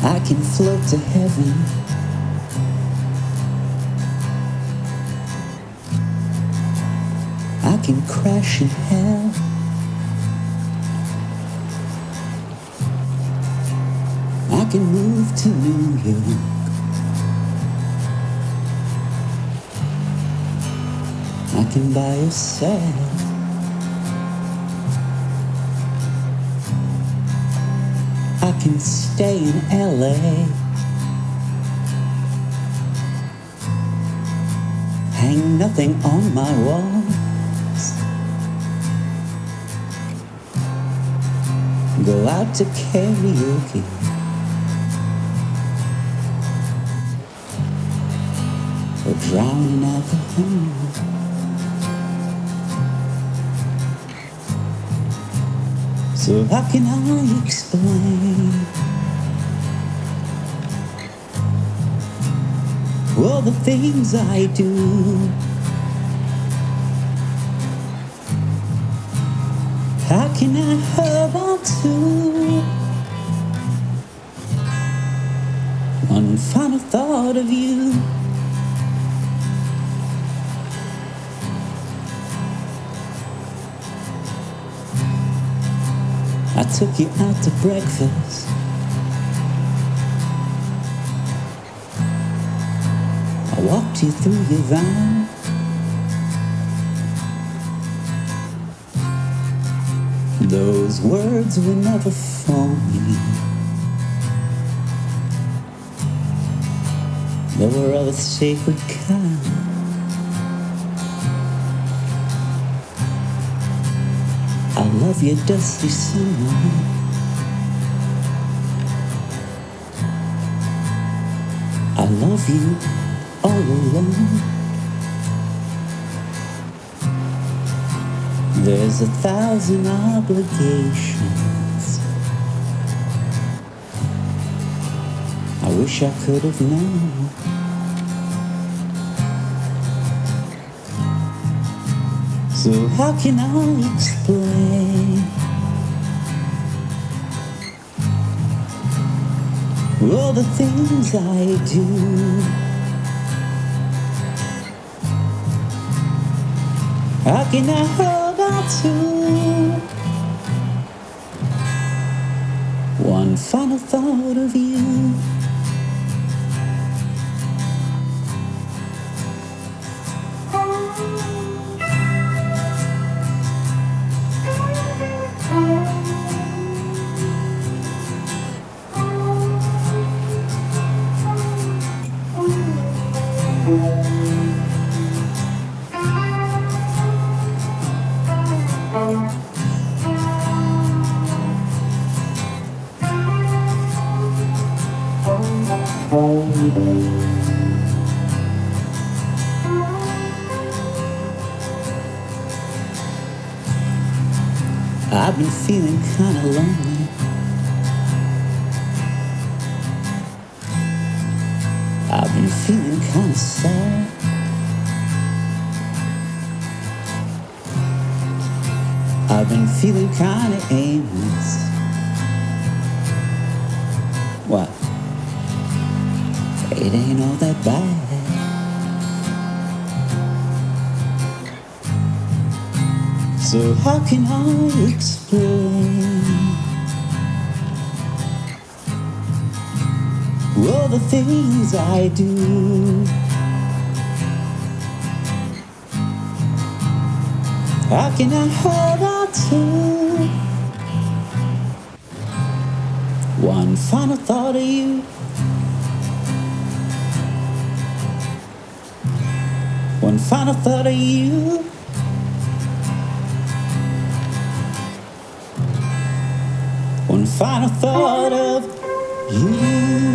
I can float to heaven. I can crash in hell. I can move to New York. I can buy a cell. I can stay in LA. Hang nothing on my walls. Go out to karaoke. Or drown in alcohol. So how can I explain all the things I do? How can I hold on to one final thought of you? I took you out to breakfast. I walked you through your van. Those words were never for me. There were other sacred kind. I love you, dusty summer. I love you all alone. There's 1,000 obligations. I wish I could have known. So how can I explain all the things I do? How can I hold on to one final thought of you? I've been feeling kinda lonely. I've been feeling kinda sad. I've been feeling kinda aimless. What? It ain't all that bad. So how can I explain all the things I do? How can I hold on to one final thought of you? One final thought of you. One final thought of you.